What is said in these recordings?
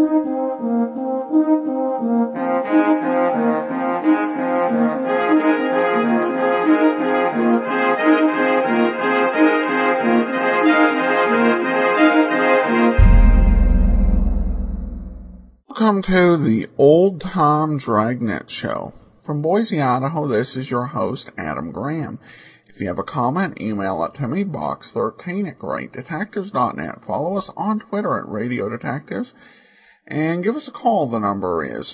Welcome to the Old Time Dragnet Show. From Boise, Idaho, this is your host, Adam Graham. If you have a comment, email it to me, box13@greatdetectives.net. Follow us on Twitter at Radio Detectives. And give us a call. The number is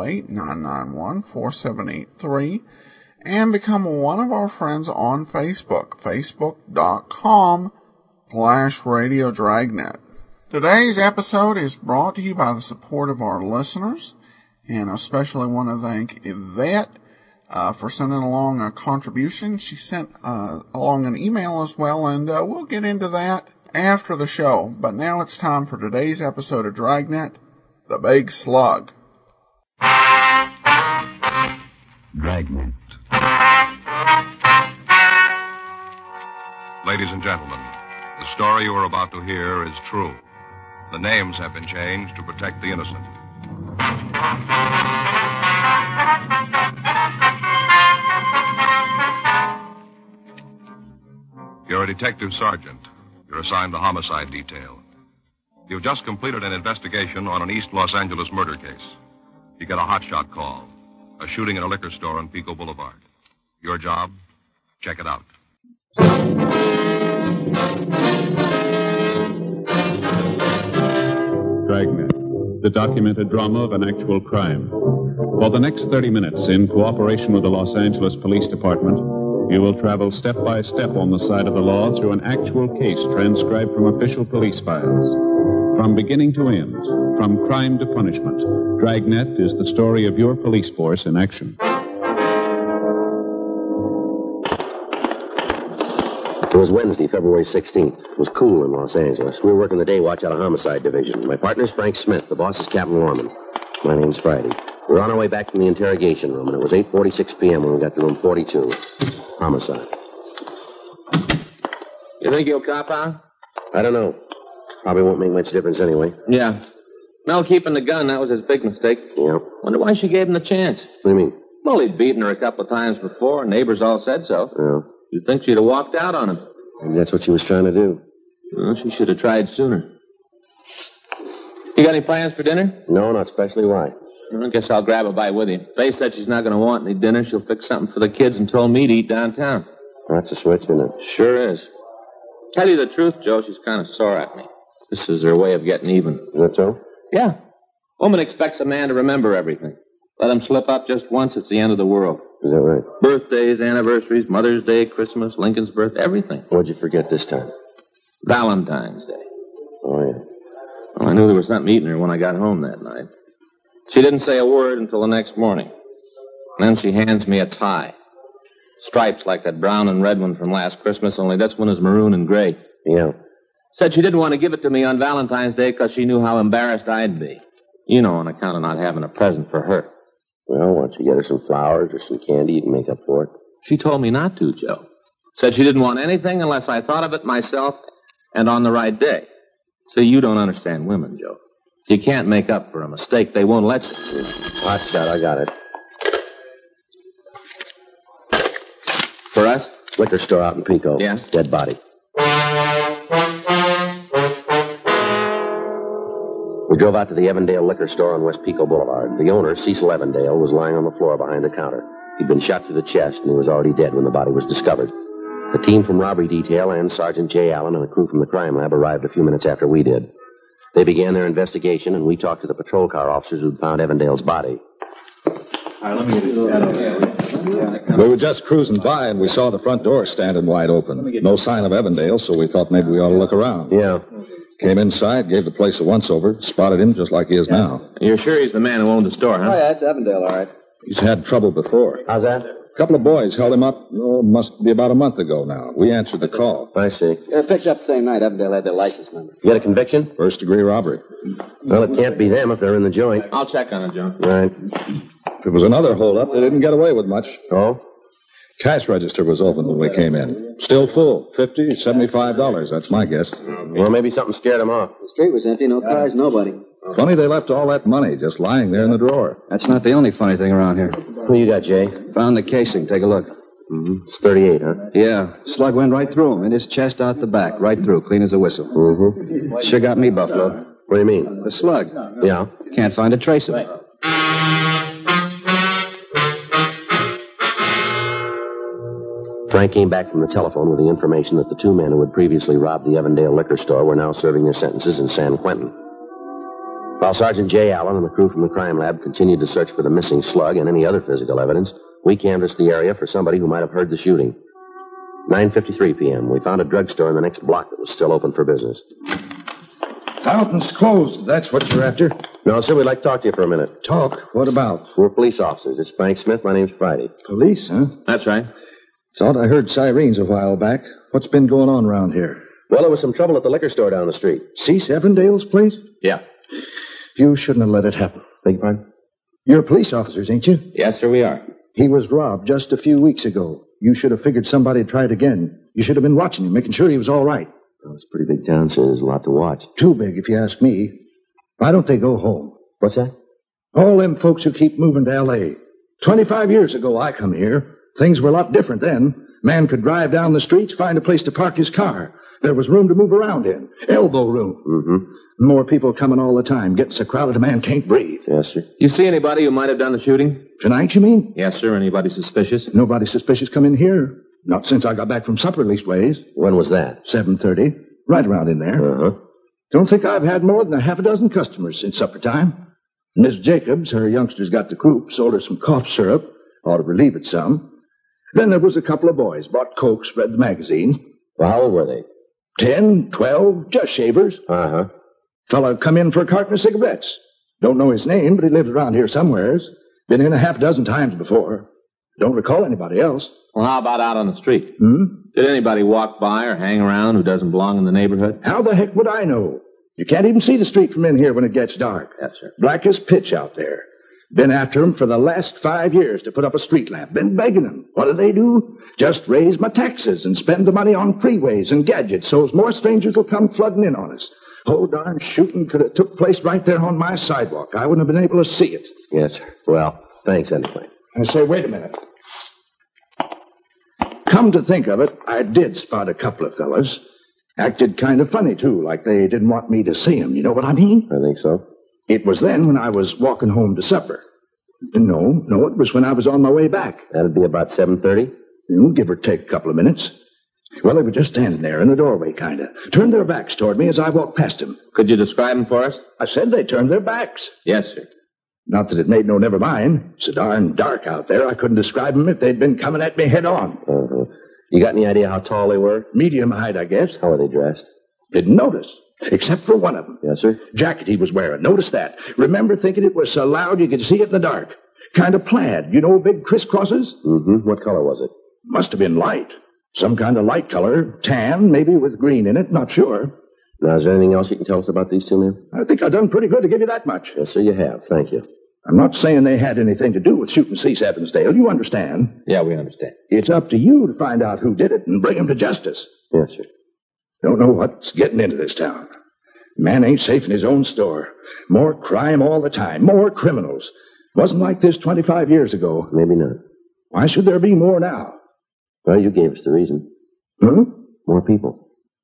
208-991-4783. And become one of our friends on Facebook, facebook.com/Radio Dragnet. Today's episode is brought to you by the support of our listeners, and I especially want to thank Yvette for sending along a contribution. She sent along an email as well, and we'll get into that after the show. But now it's time for today's episode of Dragnet, The Big Slug. Dragnet. Ladies and gentlemen, the story you are about to hear is true. The names have been changed to protect the innocent. You're a detective sergeant. You're assigned the homicide detail. You've just completed an investigation on an East Los Angeles murder case. You get a hotshot call. A shooting in a liquor store on Pico Boulevard. Your job? Check it out. Dragnet, the documented drama of an actual crime. For the next 30 minutes, in cooperation with the Los Angeles Police Department, you will travel step by step on the side of the law through an actual case transcribed from official police files. From beginning to end, from crime to punishment, Dragnet is the story of your police force in action. It was Wednesday, February 16th. It was cool in Los Angeles. We were working the day watch out of Homicide Division. My partner's Frank Smith. The boss is Captain Lorman. My name's Friday. We were on our way back from the interrogation room, and it was 8:46 p.m. when we got to room 42. Homicide. You think he'll cop out? I don't know. Probably won't make much difference anyway. Yeah. Mel keeping the gun, that was his big mistake. Yeah. Wonder why she gave him the chance. What do you mean? Well, he'd beaten her a couple of times before. Neighbors all said so. Yeah. You'd think she'd have walked out on him. Maybe that's what she was trying to do. Well, she should have tried sooner. You got any plans for dinner? No, not especially. Why? I guess I'll grab a bite with you. Faye said she's not going to want any dinner. She'll fix something for the kids and told me to eat downtown. That's a switch, isn't it? Sure is. Tell you the truth, Joe, she's kind of sore at me. This is her way of getting even. Is that so? Yeah. Woman expects a man to remember everything. Let him slip up just once, it's the end of the world. Is that right? Birthdays, anniversaries, Mother's Day, Christmas, Lincoln's birth, everything. What'd you forget this time? Valentine's Day. Oh, yeah. Well, I knew there was something eating her when I got home that night. She didn't say a word until the next morning. Then she hands me a tie. Stripes like that brown and red one from last Christmas, only this one is maroon and gray. Yeah. Said she didn't want to give it to me on Valentine's Day because she knew how embarrassed I'd be. You know, on account of not having a present for her. Well, why don't you get her some flowers or some candy? You can make up for it. She told me not to, Joe. Said she didn't want anything unless I thought of it myself and on the right day. See, you don't understand women, Joe. You can't make up for a mistake. They won't let you. Hot shot, I got it. For us? Liquor store out in Pico. Yeah? Dead body. We drove out to the Evandale liquor store on West Pico Boulevard. The owner, Cecil Evandale, was lying on the floor behind the counter. He'd been shot through the chest, and he was already dead when the body was discovered. The team from robbery detail and Sergeant J. Allen and a crew from the crime lab arrived a few minutes after we did. They began their investigation, and we talked to the patrol car officers who'd found Evandale's body. We were just cruising by, and we saw the front door standing wide open. No sign of Evandale, so we thought maybe we ought to look around. Yeah. Came inside, gave the place a once-over, spotted him just like he is now. You're sure he's the man who owned the store, huh? Oh, yeah, it's Evandale, all right. He's had trouble before. How's that? A couple of boys held him up, must be about a month ago now. We answered the call. I see. Yeah, picked up the same night. Evandale had their license number. You got a conviction? First-degree robbery. Well, it can't be them if they're in the joint. I'll check on it, Joe. Right. If it was another hold-up, they didn't get away with much. Oh? Cash register was open when we came in. Still full. $50, $75, that's my guess. Well, maybe something scared them off. The street was empty. No cars, nobody. Funny they left all that money just lying there in the drawer. That's not the only funny thing around here. Who you got, Jay? Found the casing. Take a look. Mm-hmm. It's 38, huh? Yeah. Slug went right through him. In his chest, out the back. Right through. Clean as a whistle. Mm-hmm. Sure got me, Buffalo. What do you mean? The slug. Yeah? Can't find a trace of it. Frank came back from the telephone with the information that the two men who had previously robbed the Evandale liquor store were now serving their sentences in San Quentin. While Sergeant Jay Allen and the crew from the crime lab continued to search for the missing slug and any other physical evidence, we canvassed the area for somebody who might have heard the shooting. 9:53 p.m. We found a drugstore in the next block that was still open for business. Fountain's closed. That's what you're after. No, sir, we'd like to talk to you for a minute. Talk? What about? We're police officers. It's Frank Smith. My name's Friday. Police, huh? That's right. Thought I heard sirens a while back. What's been going on around here? Well, there was some trouble at the liquor store down the street. Cease Evandale's place? Yeah. You shouldn't have let it happen. Beg your pardon? You're police officers, ain't you? Yes, sir, we are. He was robbed just a few weeks ago. You should have figured somebody would try it again. You should have been watching him, making sure he was all right. Well, it's a pretty big town, so there's a lot to watch. Too big, if you ask me. Why don't they go home? What's that? All them folks who keep moving to L.A. 25 years ago, I come here. Things were a lot different then. Man could drive down the streets, find a place to park his car. There was room to move around in. Elbow room. Mm-hmm. More people coming all the time. Getting so crowded a man can't breathe. Yes, sir. You see anybody who might have done the shooting? Tonight, you mean? Yes, sir. Anybody suspicious? Nobody suspicious come in here. Not since I got back from supper, leastways. When was that? 7:30. Right around in there. Uh-huh. Don't think I've had more than a half a dozen customers since supper time. Miss Jacobs, her youngsters got the croup, sold her some cough syrup. Ought to relieve it some. Then there was a couple of boys. Bought Cokes, read the magazine. Well, how old were they? 10, 12, just shavers. Uh-huh. Fella come in for a carton of cigarettes. Don't know his name, but he lives around here somewheres. Been in a half dozen times before. Don't recall anybody else. Well, how about out on the street? Hmm? Did anybody walk by or hang around who doesn't belong in the neighborhood? How the heck would I know? You can't even see the street from in here when it gets dark. Yes, sir. Black as pitch out there. Been after 'em for the last 5 years to put up a street lamp. Been begging 'em. What do? Just raise my taxes and spend the money on freeways and gadgets so's more strangers will come flooding in on us. Oh, darn shooting could have took place right there on my sidewalk. I wouldn't have been able to see it. Yes, sir. Well, thanks anyway. I say, wait a minute. Come to think of it, I did spot a couple of fellas. Acted kind of funny, too, like they didn't want me to see 'em. You know what I mean? I think so. It was then when I was walking home to supper. No, it was when I was on my way back. That'd be about 7:30? Give or take a couple of minutes. Well, they were just standing there in the doorway, kind of. Turned their backs toward me as I walked past them. Could you describe them for us? I said they turned their backs. Yes, sir. Not that it made no never mind. So darn dark out there, I couldn't describe them if they'd been coming at me head on. Uh-huh. You got any idea how tall they were? Medium height, I guess. How were they dressed? Didn't notice. Except for one of them. Yes, sir? Jacket he was wearing. Notice that. Remember thinking it was so loud you could see it in the dark. Kind of plaid. You know big crisscrosses? Mm-hmm. What color was it? Must have been light. Some kind of light color. Tan, maybe with green in it. Not sure. Now, is there anything else you can tell us about these two men? I think I've done pretty good to give you that much. Yes, sir, you have. Thank you. I'm not saying they had anything to do with shooting Cease Evansdale. You understand. Yeah, we understand. It's up to you to find out who did it and bring him to justice. Yes, sir. Don't know what's getting into this town. Man ain't safe in his own store. More crime all the time. More criminals. Wasn't like this 25 years ago. Maybe not. Why should there be more now? Well, you gave us the reason. Huh? More people.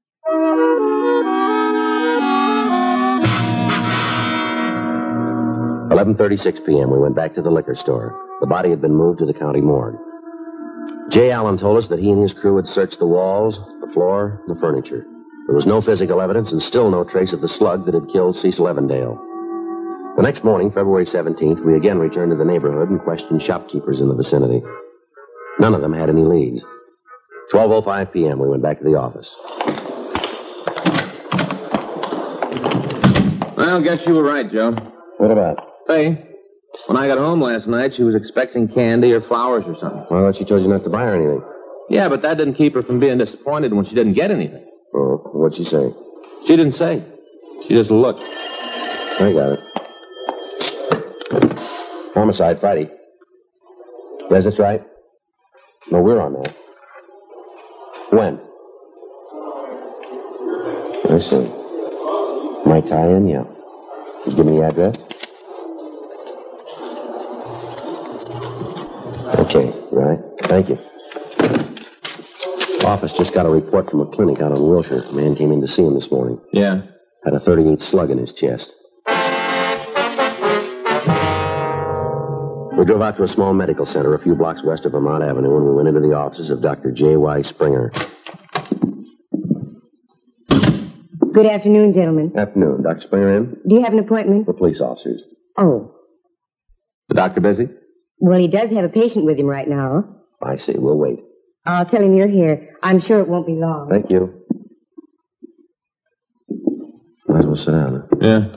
$11:36 p.m. We went back to the liquor store. The body had been moved to the county morgue. Jay Allen told us that he and his crew had searched the walls, the floor, the furniture. There was no physical evidence and still no trace of the slug that had killed Cecil Evandale. The next morning, February 17th, we again returned to the neighborhood and questioned shopkeepers in the vicinity. None of them had any leads. 12:05 p.m., we went back to the office. Well, I guess you were right, Joe. What about? Hey, when I got home last night, she was expecting candy or flowers or something. Well, I thought she told you not to buy her anything. Yeah, but that didn't keep her from being disappointed when she didn't get anything. Oh, what'd she say? She didn't say. She just looked. I got it. Homicide, Friday. Yes, that's right. No, we're on that. When? I see. My tie-in, yeah. Just give me the address. Okay, right. Thank you. Office just got a report from a clinic out on Wilshire. A man came in to see him this morning. Yeah. Had a .38 slug in his chest. We drove out to a small medical center a few blocks west of Vermont Avenue, and we went into the offices of Dr. J.Y. Springer. Good afternoon, gentlemen. Afternoon. Dr. Springer in? Do you have an appointment? For police officers. Oh. The doctor busy? Well, he does have a patient with him right now. I see. We'll wait. I'll tell him you're here. I'm sure it won't be long. Thank you. Might as well sit down. Huh? Yeah.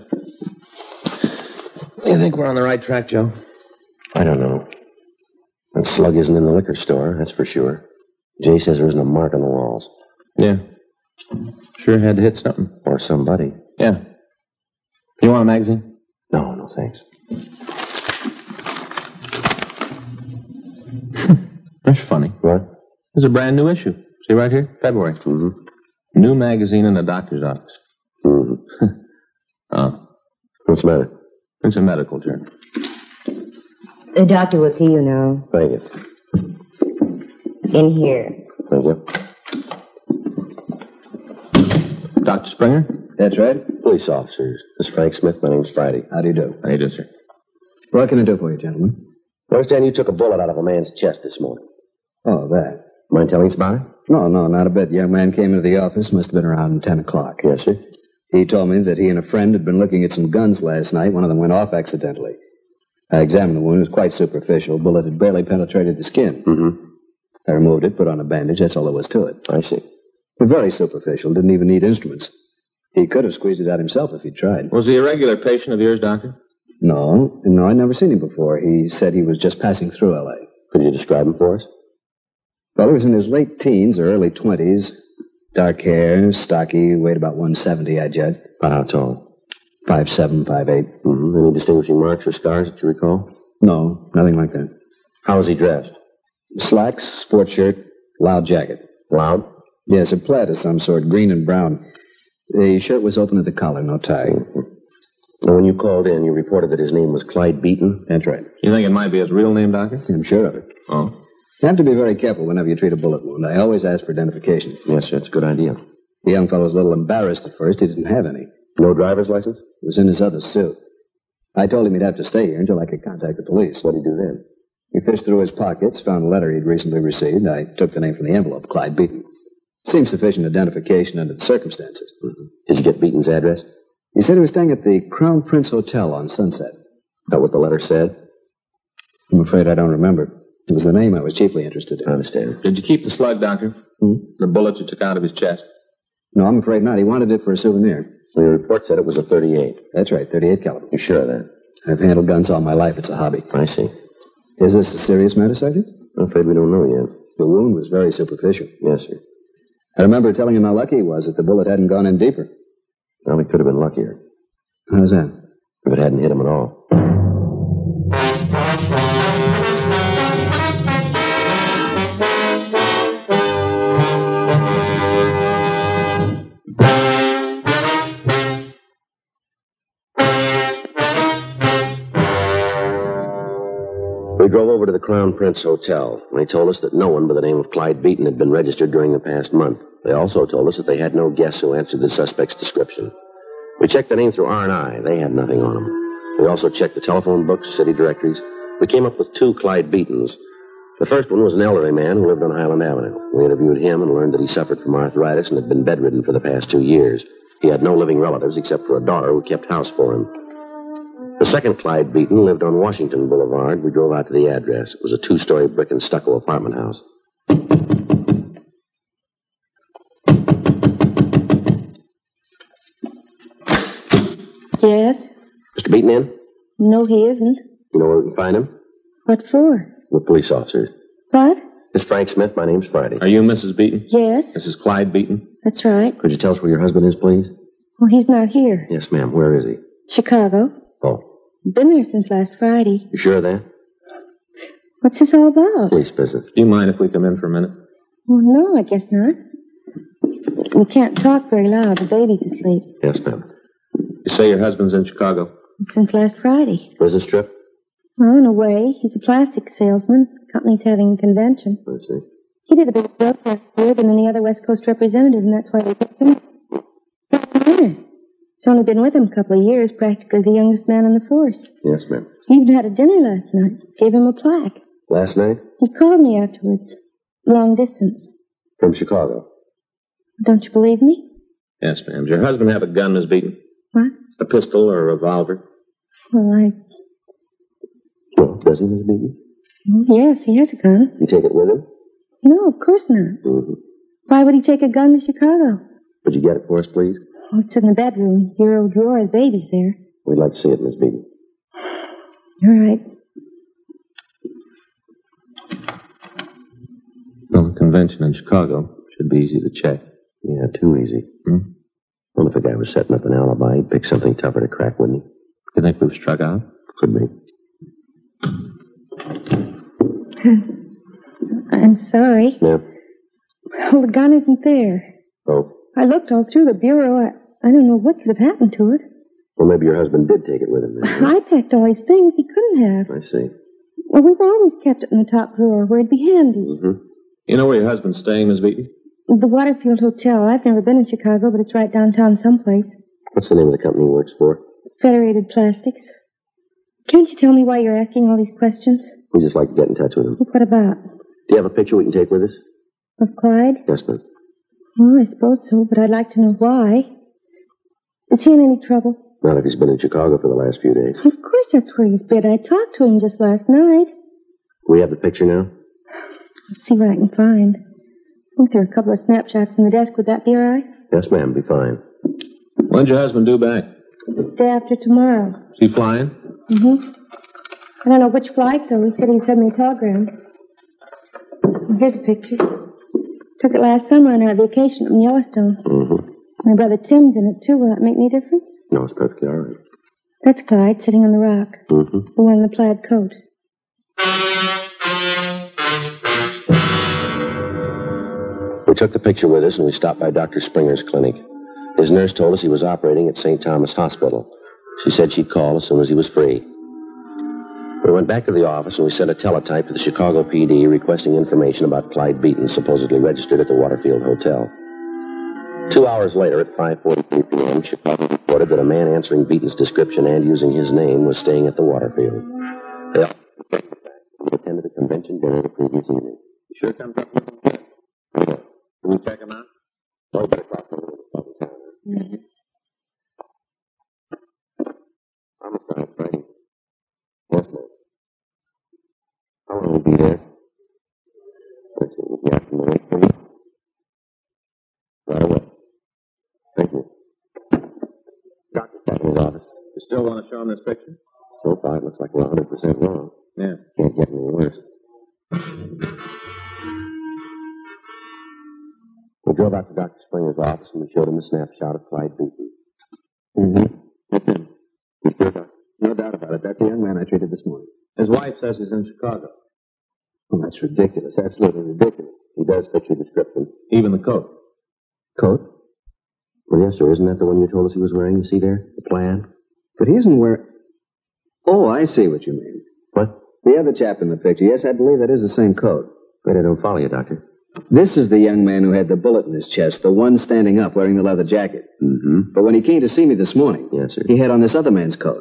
You think we're on the right track, Joe? I don't know. That slug isn't in the liquor store, that's for sure. Jay says there isn't a mark on the walls. Yeah. Sure had to hit something. Or somebody. Yeah. You want a magazine? No, no thanks. That's funny. What? There's a brand new issue. See right here? February. Mm-hmm. New magazine in the doctor's office. Mm-hmm. Oh. What's the matter? It's a medical journal. The doctor will see you now. Thank you. In here. Thank you. Dr. Springer? That's right. Police officers. This is Frank Smith. My name's Friday. How do you do? How you do, sir? What can I do for you, gentlemen? I understand you took a bullet out of a man's chest this morning. Oh, that. Mind telling us about it? No, not a bit. The young man came into the office. Must have been around 10 o'clock. Yes, sir. He told me that he and a friend had been looking at some guns last night. One of them went off accidentally. I examined the wound. It was quite superficial. Bullet had barely penetrated the skin. Mm-hmm. I removed it, put on a bandage. That's all there was to it. I see. But very superficial. Didn't even need instruments. He could have squeezed it out himself if he'd tried. Was he a regular patient of yours, Doctor? No, I'd never seen him before. He said he was just passing through L.A. Could you describe him for us? Well, he was in his late teens or early 20s. Dark hair, stocky, weighed about 170, I judge. About how tall? 5'7", 5'8". Mm-hmm. Any distinguishing marks or scars that you recall? No, nothing like that. How was he dressed? Slacks, sports shirt, loud jacket. Loud? Yes, a plaid of some sort, green and brown. The shirt was open at the collar, no tie. Mm-hmm. Now, when you called in, you reported that his name was Clyde Beaton? That's right. You think it might be his real name, Doctor? I'm sure of it. Oh. You have to be very careful whenever you treat a bullet wound. I always ask for identification. Yes, sir. It's a good idea. The young fellow was a little embarrassed at first. He didn't have any. No driver's license? It was in his other suit. I told him he'd have to stay here until I could contact the police. What did he do then? He fished through his pockets, found a letter he'd recently received. I took the name from the envelope, Clyde Beaton. Seems sufficient identification under the circumstances. Mm-hmm. Did you get Beaton's address? He said he was staying at the Crown Prince Hotel on Sunset. That what the letter said? I'm afraid I don't remember. It was the name I was chiefly interested in. I understand. Did you keep the slug, Doctor? The bullet you took out of his chest? No, I'm afraid not. He wanted it for a souvenir. Well, your report said it was a .38. That's right, 38 caliber. You sure of that? I've handled guns all my life. It's a hobby. I see. Is this a serious matter, Sergeant? I'm afraid we don't know yet. The wound was very superficial. Yes, sir. I remember telling him how lucky he was that the bullet hadn't gone in deeper. Well, he could have been luckier. How's that? If it hadn't hit him at all. We drove over to the Crown Prince Hotel, and they told us that no one by the name of Clyde Beaton had been registered during the past month. They also told us that they had no guests who answered the suspect's description. We checked the name through R&I. They had nothing on them. We also checked the telephone books, city directories. We came up with 2 Clyde Beatons. The first one was an elderly man who lived on Highland Avenue. We interviewed him and learned that he suffered from arthritis and had been bedridden for the past 2 years. He had no living relatives except for a daughter who kept house for him. The second Clyde Beaton lived on Washington Boulevard. We drove out to the address. It was a 2-story brick and stucco apartment house. Yes? Mr. Beaton in? No, he isn't. You know where we can find him? What for? With police officers. What? This is Frank Smith. My name's Friday. Are you Mrs. Beaton? Yes. This is Clyde Beaton? That's right. Could you tell us where your husband is, please? Well, he's not here. Yes, ma'am. Where is he? Chicago. Oh. Been there since last Friday. You sure of that? What's this all about? Police business. Do you mind if we come in for a minute? Well, no, I guess not. We can't talk very loud. The baby's asleep. Yes, ma'am. You say your husband's in Chicago? Since last Friday. Business trip? Well, in a way. He's a plastic salesman. The company's having a convention. I see. He did a bigger job last year than any other West Coast representative, and that's why they picked him. He's only been with him a couple of years, practically the youngest man in the force. Yes, ma'am. He even had a dinner last night. Gave him a plaque. Last night? He called me afterwards. Long distance. From Chicago. Don't you believe me? Yes, ma'am. Does your husband have a gun, Miss Beaton? What? A pistol or a revolver? Well, Well, does he, Miss Beaton? Yes, he has a gun. You take it with him? No, of course not. Mm-hmm. Why would he take a gun to Chicago? Would you get it for us, please? Oh, it's in the bedroom. Bureau drawer. The baby's there. We'd like to see it, Miss Beaton. All right. Well, the convention in Chicago should be easy to check. Yeah, too easy. Well, if the guy was setting up an alibi, he'd pick something tougher to crack, wouldn't he? You think we've struck out? Could be. I'm sorry. Yeah. Well, the gun isn't there. Oh. I looked all through the bureau. I don't know what could have happened to it. Well, maybe your husband did take it with him then. I packed all his things. He couldn't have. I see. Well, we've always kept it in the top drawer where it'd be handy. Mm-hmm. You know where your husband's staying, Miss Beaton? The Waterfield Hotel. I've never been in Chicago, but it's right downtown someplace. What's the name of the company he works for? Federated Plastics. Can't you tell me why you're asking all these questions? We'd just like to get in touch with him. What about? Do you have a picture we can take with us? Of Clyde? Yes, ma'am. Oh, I suppose so, but I'd like to know why. Is he in any trouble? Not if he's been in Chicago for the last few days. Of course that's where he's been. I talked to him just last night. We have the picture now? Let's see what I can find. I think there are a couple of snapshots in the desk. Would that be all right? Yes, ma'am. Be fine. When's your husband due back? The day after tomorrow. Is he flying? Mm-hmm. I don't know which flight, though. He said he'd send me a telegram. Here's a picture. Took it last summer on our vacation in Yellowstone. Mm-hmm. My brother Tim's in it, too. Will that make any difference? No, it's perfectly all right. That's Clyde, sitting on the rock. Mm-hmm. The one in the plaid coat. We took the picture with us, and we stopped by Dr. Springer's clinic. His nurse told us he was operating at St. Thomas Hospital. She said she'd call as soon as he was free. We went back to the office, and we sent a teletype to the Chicago PD requesting information about Clyde Beaton, supposedly registered at the Waterfield Hotel. 2 hours later, at 5:43 p.m., Chicago reported that a man answering Beaton's description and using his name was staying at the Waterfield. They all attended a convention dinner the previous evening. You sure comes up with him? Yeah. Can we check him out? Oh, better talk to him. I'm sorry, Frank. Yes, ma'am. How long will be there? Let's see, we'll be out from the wait for you. Right away. Thank you. Doctor's back in his office. You still want to show him this picture? So far, it looks like we're 100% wrong. Yeah. Can't get any worse. We drove out to Dr. Springer's office and we showed him a snapshot of Clyde Beaton. Mm-hmm. That's him. You sure, Doctor? No doubt about it. That's the young man I treated this morning. His wife says he's in Chicago. Oh, that's ridiculous. Absolutely ridiculous. He does fit your description. Even the coat. Coat? Well, yes, sir. Isn't that the one you told us he was wearing? You see there? The plaid? But he isn't wearing... Oh, I see what you mean. What? The other chap in the picture. Yes, I believe that is the same coat. Wait, I don't follow you, Doctor. This is the young man who had the bullet in his chest, the one standing up wearing the leather jacket. Mm-hmm. But when he came to see me this morning, yes, sir, he had on this other man's coat.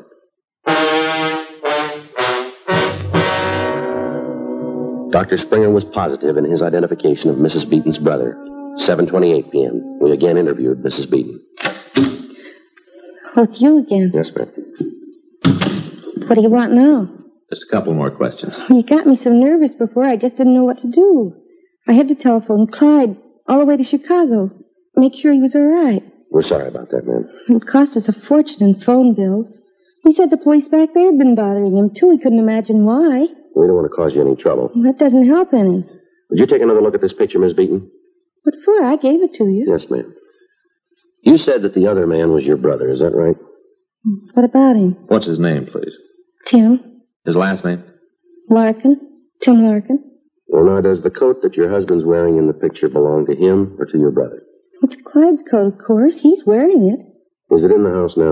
Dr. Springer was positive in his identification of Mrs. Beaton's brother. 7:28 p.m. We again interviewed Mrs. Beaton. Oh, it's you again. Yes, ma'am. What do you want now? Just a couple more questions. You got me so nervous before, I just didn't know what to do. I had to telephone Clyde all the way to Chicago. Make sure he was all right. We're sorry about that, ma'am. It cost us a fortune in phone bills. He said the police back there had been bothering him, too. He couldn't imagine why. We don't want to cause you any trouble. Well, that doesn't help any. Would you take another look at this picture, Miss Beaton? What for? I gave it to you. Yes, ma'am. You said that the other man was your brother, is that right? What about him? What's his name, please? Tim. His last name? Larkin. Tim Larkin. Well, now, does the coat that your husband's wearing in the picture belong to him or to your brother? It's Clyde's coat, of course. He's wearing it. Is it in the house now?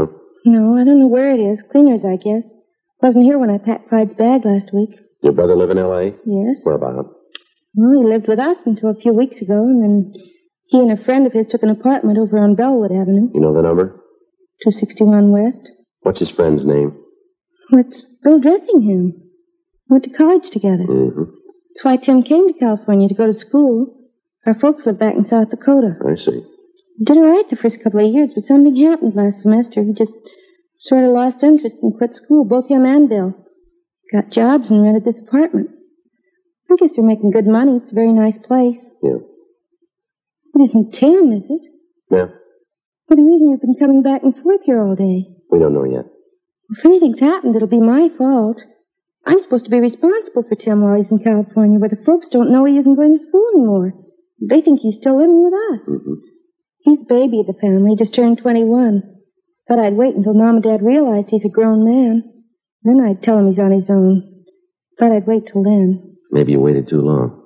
No, I don't know where it is. Cleaners, I guess. Wasn't here when I packed Clyde's bag last week. Your brother live in L.A.? Yes. Where about? Well, he lived with us until a few weeks ago, and then he and a friend of his took an apartment over on Bellwood Avenue. You know the number? 261 West. What's his friend's name? Well, it's Bill Dressingham. Went to college together. Mm-hmm. That's why Tim came to California, to go to school. Our folks live back in South Dakota. I see. He did all right the first couple of years, but something happened last semester. He just sort of lost interest and quit school, both him and Bill. Got jobs and rented this apartment. I guess they're making good money. It's a very nice place. Yeah. It isn't Tim, is it? Yeah. Well, the reason you've been coming back and forth here all day. We don't know yet. If anything's happened, it'll be my fault. I'm supposed to be responsible for Tim while he's in California, where the folks don't know he isn't going to school anymore. They think he's still living with us. Mm-hmm. He's the baby of the family, just turned 21. Thought I'd wait until Mom and Dad realized he's a grown man. Then I'd tell him he's on his own. Thought I'd wait till then. Maybe you waited too long.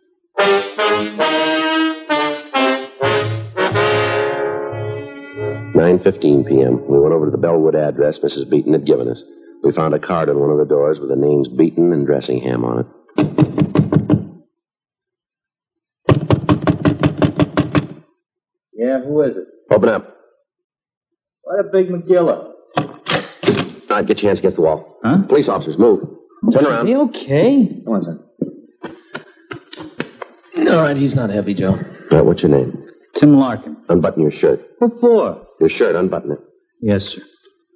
9:15 p.m. We went over to the Bellwood address Mrs. Beaton had given us. We found a card on one of the doors with the names Beaton and Dressingham on it. Yeah, who is it? Open up. What a big McGilla. All right, get your hands against the wall. Huh? Police officers, move. Turn around. Okay. Come on, son. All right, he's not heavy, Joe. All right, what's your name? Tim Larkin. Unbutton your shirt. What for? Your shirt, unbutton it. Yes, sir.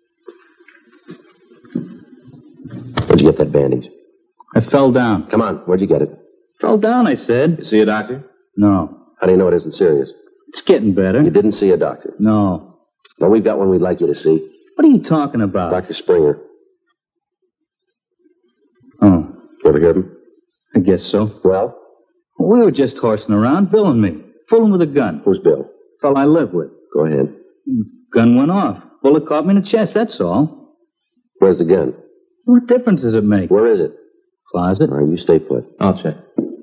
Where'd you get that bandage? I fell down. Come on, where'd you get it? Fell down, I said. You see a doctor? No. How do you know it isn't serious? It's getting better. You didn't see a doctor? No. Well, we've got one we'd like you to see. What are you talking about? Dr. Springer. Oh. You ever heard of him? I guess so. Well? We were just horsing around, Bill and me. Fooling with a gun. Who's Bill? Fellow I live with. Go ahead. Gun went off. Bullet caught me in the chest, that's all. Where's the gun? What difference does it make? Where is it? Closet. All right, you stay put. I'll check.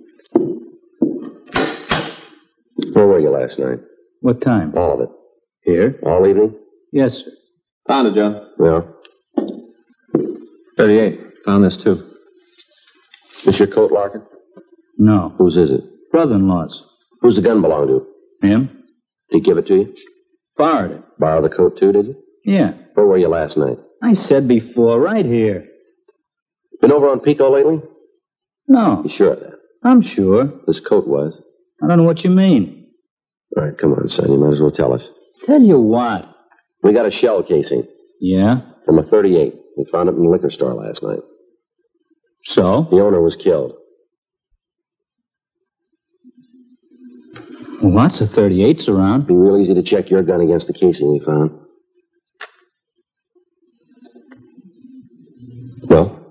Where were you last night? What time? All of it. Here? All evening? Yes, sir. Found it, Joe. Yeah. 38. Found this, too. This your coat, Larkin? No. Whose is it? Brother-in-law's. Who's the gun belong to? Him? Did he give it to you? Borrowed it. Borrow the coat, too, did you? Yeah. Where were you last night? I said before, right here. Been over on Pico lately? No. You sure of that? I'm sure. This coat was. I don't know what you mean. All right, come on, son. You might as well tell us. Tell you what. We got a shell casing. Yeah? From a .38. We found it in the liquor store last night. So? The owner was killed. Lots of .38s around. It'd be real easy to check your gun against the casing we found. Well?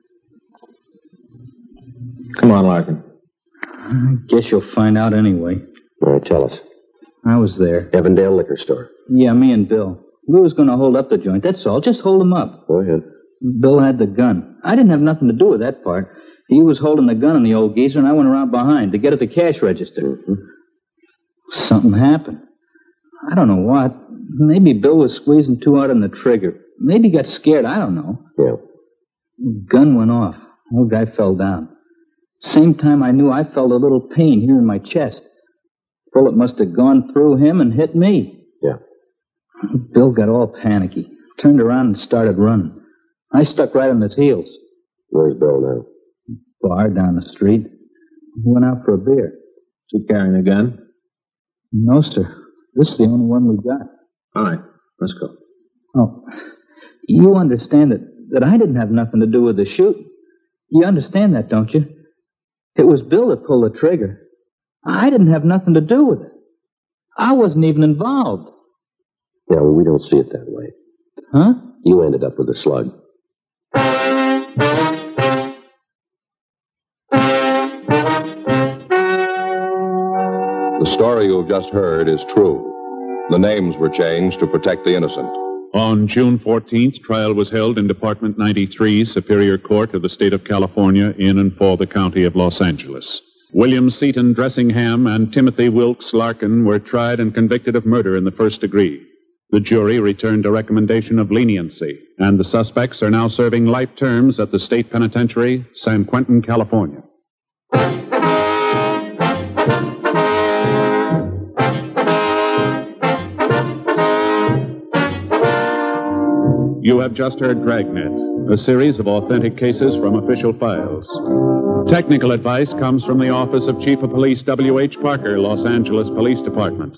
Come on, Larkin. I guess you'll find out anyway. All right, tell us. I was there. Evandale Liquor Store. Yeah, me and Bill. We was going to hold up the joint, that's all. Just hold him up. Go ahead. Bill had the gun. I didn't have nothing to do with that part. He was holding the gun on the old geezer, and I went around behind to get at the cash register. Mm-hmm. Something happened. I don't know what. Maybe Bill was squeezing too hard on the trigger. Maybe he got scared. I don't know. Yeah. Gun went off. Old guy fell down. Same time I knew I felt a little pain here in my chest. Bullet must have gone through him and hit me. Yeah. Bill got all panicky. Turned around and started running. I stuck right on his heels. Where's Bill now? Bar down the street. He went out for a beer. Is he carrying a gun? No, sir. This is the only one we got. All right, let's go. Oh, you understand that I didn't have nothing to do with the shooting. You understand that, don't you? It was Bill that pulled the trigger. I didn't have nothing to do with it. I wasn't even involved. Yeah, well, we don't see it that way. Huh? You ended up with a slug. The story you have just heard is true. The names were changed to protect the innocent. On June 14th, trial was held in Department 93, Superior Court of the State of California, in and for the County of Los Angeles. William Seaton Dressingham and Timothy Wilkes Larkin were tried and convicted of murder in the first degree. The jury returned a recommendation of leniency, and the suspects are now serving life terms at the state penitentiary, San Quentin, California. You have just heard Dragnet, a series of authentic cases from official files. Technical advice comes from the Office of Chief of Police W.H. Parker, Los Angeles Police Department.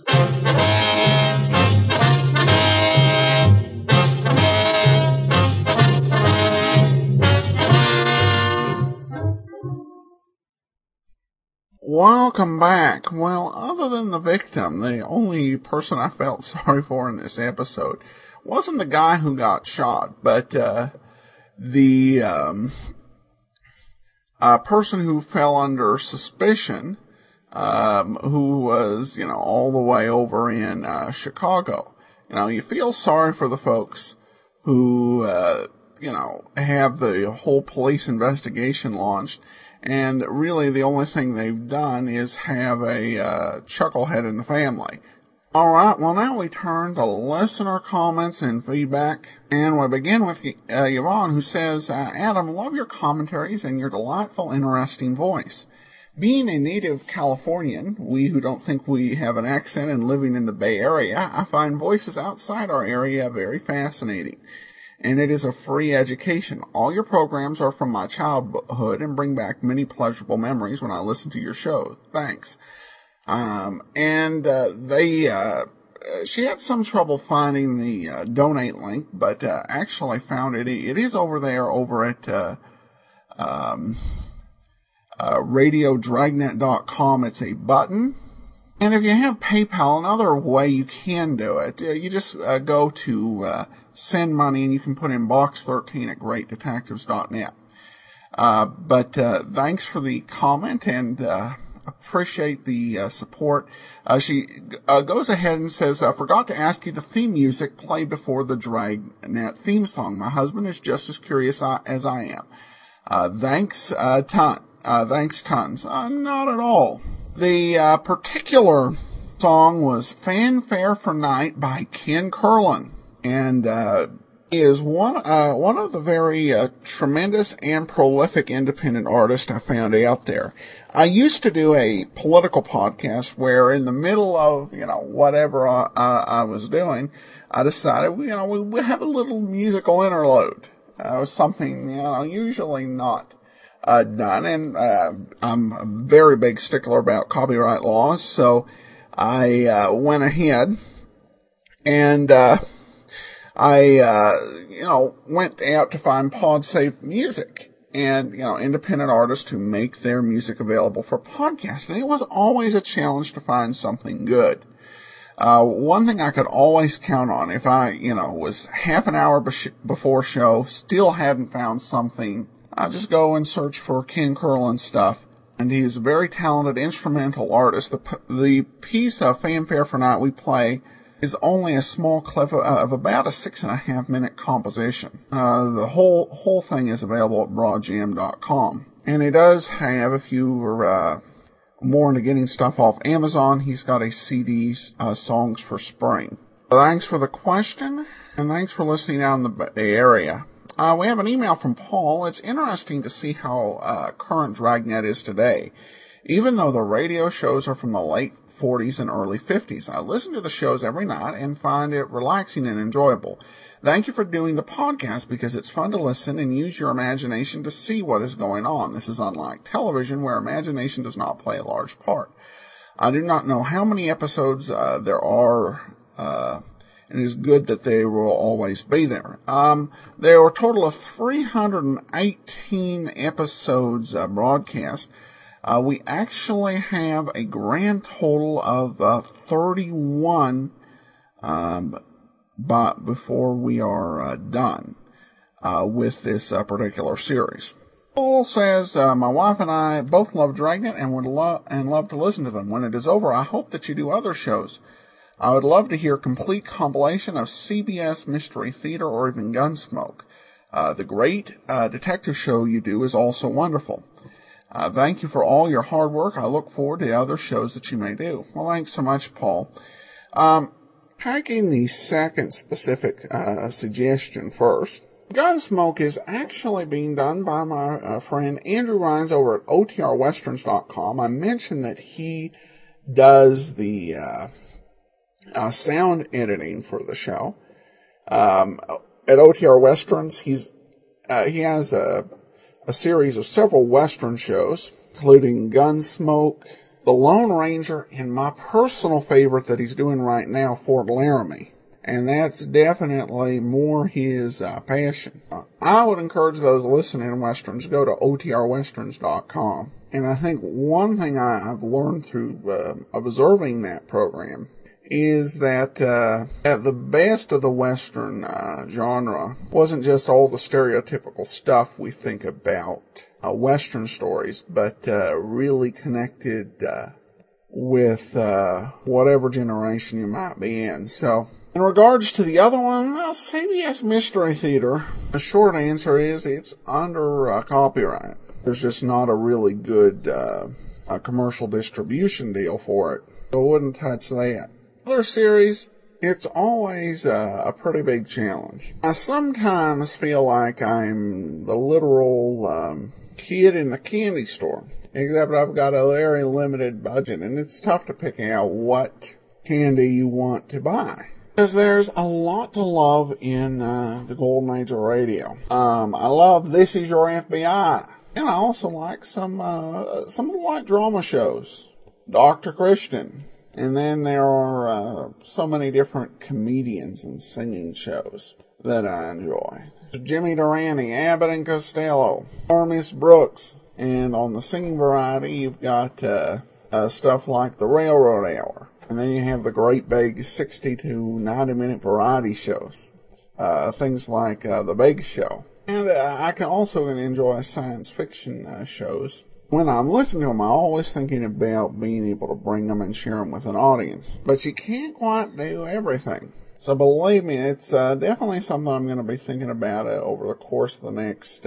Welcome back. Well, other than the victim, the only person I felt sorry for in this episode wasn't the guy who got shot, but the person who fell under suspicion, who was, all the way over in Chicago. You feel sorry for the folks who, have the whole police investigation launched, and really the only thing they've done is have a chucklehead in the family. All right, well, now we turn to listener comments and feedback, and we begin with Yvonne, who says, Adam, love your commentaries and your delightful, interesting voice. Being a native Californian, we who don't think we have an accent and living in the Bay Area, I find voices outside our area very fascinating. And it is a free education. All your programs are from my childhood and bring back many pleasurable memories when I listen to your show. Thanks. She had some trouble finding the donate link, but actually found it. It is over there over at radiodragnet.com. It's a button. And if you have PayPal, another way you can do it, you just go to send money, and you can put in box 13 at greatdetectives.net. But thanks for the comment, and appreciate the support. She goes ahead and says, I forgot to ask you the theme music played before the Dragnet theme song. My husband is just as curious as I am. Thanks tons. Not at all. The particular song was Fanfare for Night by Ken Curlin, and is one of the very tremendous and prolific independent artists I found out there. I used to do a political podcast where in the middle of, whatever I was doing, I decided, we have a little musical interlude. It was something, usually not done, and I'm a very big stickler about copyright laws, so I went ahead and I went out to find PodSafe Music and, independent artists who make their music available for podcasts. And it was always a challenge to find something good. One thing I could always count on, if I, was half an hour before show, still hadn't found something, I just go and search for Ken Curlin stuff. And he is a very talented instrumental artist. The piece of Fanfare for Night we play is only a small clip of about a 6.5 minute composition. The whole thing is available at broadjam.com. And he does have, if you were more into getting stuff off Amazon, he's got a CD, Songs for Spring. Thanks for the question, and thanks for listening out in the Bay Area. We have an email from Paul. It's interesting to see how current Dragnet is today. Even though the radio shows are from the late 40s and early 50s. I listen to the shows every night and find it relaxing and enjoyable. Thank you for doing the podcast because it's fun to listen and use your imagination to see what is going on. This is unlike television where imagination does not play a large part. I do not know how many episodes there are, and it is good that they will always be there. There were a total of 318 episodes broadcast. We actually have a grand total of 31 before we are done with this particular series. Paul says, my wife and I both love Dragnet and would love to listen to them. When it is over, I hope that you do other shows. I would love to hear a complete compilation of CBS Mystery Theater or even Gunsmoke. The great detective show you do is also wonderful. Thank you for all your hard work. I look forward to other shows that you may do. Well, thanks so much, Paul. Taking the second specific suggestion first, Gunsmoke is actually being done by my friend Andrew Rhines over at OTRWesterns.com. I mentioned that he does the sound editing for the show. At OTR Westerns, he has a series of several Western shows, including Gunsmoke, The Lone Ranger, and my personal favorite that he's doing right now, Fort Laramie. And that's definitely more his passion. I would encourage those listening to Westerns to go to OTRWesterns.com. And I think one thing I've learned through observing that program is that the best of the Western genre wasn't just all the stereotypical stuff we think about Western stories, but really connected with whatever generation you might be in. So, in regards to the other one, CBS Mystery Theater, the short answer is it's under copyright. There's just not a really good commercial distribution deal for it. So I wouldn't touch that. Other series, it's always a pretty big challenge. I sometimes feel like I'm the literal kid in the candy store, except I've got a very limited budget, and it's tough to pick out what candy you want to buy. Because there's a lot to love in the Golden Age of radio. I love This Is Your FBI. And I also like some of the light drama shows. Dr. Christian. And then there are so many different comedians and singing shows that I enjoy. Jimmy Durante, Abbott and Costello, Miss Brooks. And on the singing variety, you've got stuff like The Railroad Hour. And then you have the great big 60 to 90 minute variety shows. Things like The Big Show. And I can also enjoy science fiction shows. When I'm listening to them, I'm always thinking about being able to bring them and share them with an audience. But you can't quite do everything. So believe me, it's definitely something I'm going to be thinking about over the course of the next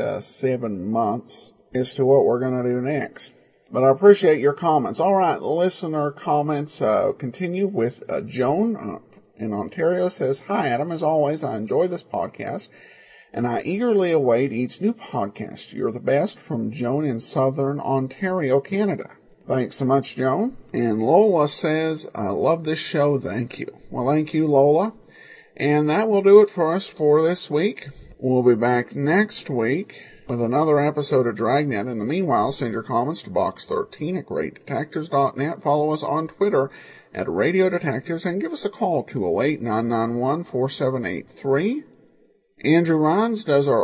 7 months as to what we're going to do next. But I appreciate your comments. All right, listener comments continue with Joan in Ontario says, "Hi, Adam. As always, I enjoy this podcast, and I eagerly await each new podcast. You're the best," from Joan in Southern Ontario, Canada. Thanks so much, Joan. And Lola says, "I love this show. Thank you." Well, thank you, Lola. And that will do it for us for this week. We'll be back next week with another episode of Dragnet. In the meanwhile, send your comments to box13 at greatdetectives.net. Follow us on Twitter at Radio Detectives and give us a call, 208-991-4783. Andrew Rhines does our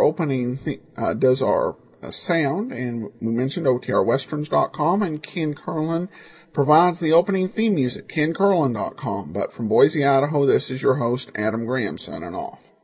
sound, and we mentioned OTRWesterns.com, and Ken Curlin provides the opening theme music, KenCurlin.com. But from Boise, Idaho, this is your host, Adam Graham, signing off.